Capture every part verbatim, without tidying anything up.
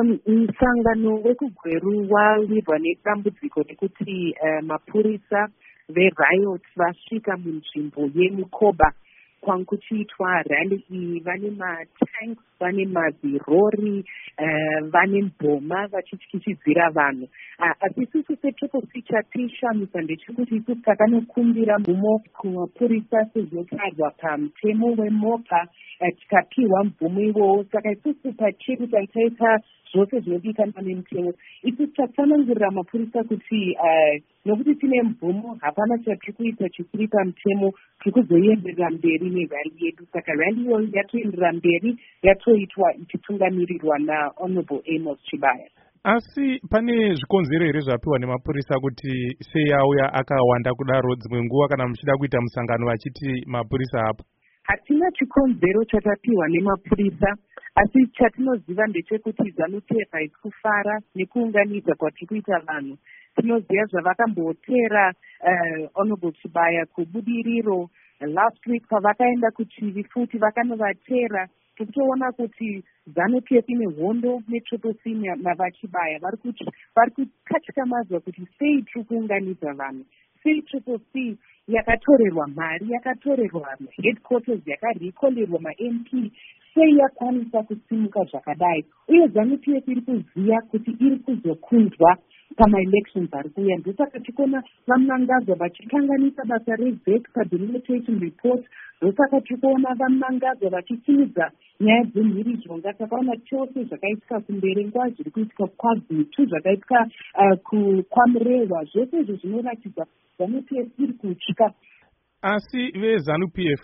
Um, Msangano wekugweru wawirwa nedambudziko rekuti uh, mapurisa veriot vasvika munzvimbo yemukoba kwanga kuchiitwa rally iyi. Vane matanks, vane mazirori, uh, vane mboma vachityisidzira vanhu. Uh, asi isusu setriple C chatishamisa ndechekuti isusu takanokumbira mvumo kumapurisa sezvotarwa pamutemo wemopa uh, tikapiwa mvumo iwowo. Saka isusu pachedu taitaita zvose zvinodikanwa nemutemo. Isusu tatsanangurira mapurisa kuti uh, nokuti tine mvumo hapana chatiri kuita chisiri pamutemo, tiri kuzoenderera mberi nerally yedu. Saka rally iyoyo yatoenderera mberi, yatoitwa ichitungamirirwa naHonorable Amos Chibaya. Asi pane zvikonzero here zvapiwa nemapurisa kuti sei auya akawanda kudaro dzimwe nguva kana muchida kuita musangano vachiti mapurisa apo? Hatina chikonzero chatapiwa nemapurisa, asi chatinoziva ndechekuti ZANU-P F haisi kufara nekuunganidza kwatiri kuita vanhu. Tinoziva zvavakambotera uh, Honorable Chibaya kubudiriro last week pavakaenda kuchivi futi vakanovatera. Tikutoona kuti ZANU-P F ine hondo netriple C navachibaya vari kukatyamadzwa kuti sei tiri kuunganidza vanhu, sei triple C yakatorerwa mari, yakatorerwa headquarters, yakarekolerwa ma-M P, sei yakwanisa kusimuka zvakadai. Uye ZANU-P F iri kuziva kuti iri kuzokundwa pama-elections ari kuuya. Ndosaka tikona vamunangazwa vachikanganisa basa reZEC padelimitation report. Ndosaka tikuona vamunangazwa vachisimudza nyaya dzemhirizhonga. Takaona chose zvakaitika kumbere nguva zviri kuitika kwaZitu, zvakaitika uh, kwaMurehwa. Zvose izvo zvinoratidza ZANU-P F iri kutya. Asi veZANU-P F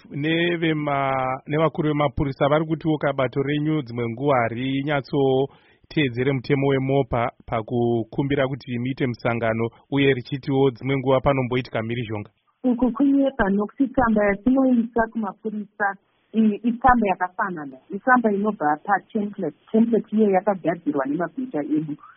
nevakuru vemapurisa vari kutiwo kabato renyu dzimwe nguva harinyatsotevedzere mutemo wemopa pakukumbira kuti muite musangano, uye richitiwo dzimwe nguva panomboitika mhirizhonga. Uku kunyepa nokuti tsamba yatinoisa kumapurisa itsamba yakafanana, itsamba inobva patemplate. Template iyo yakagadzirwa nemabhicha edu.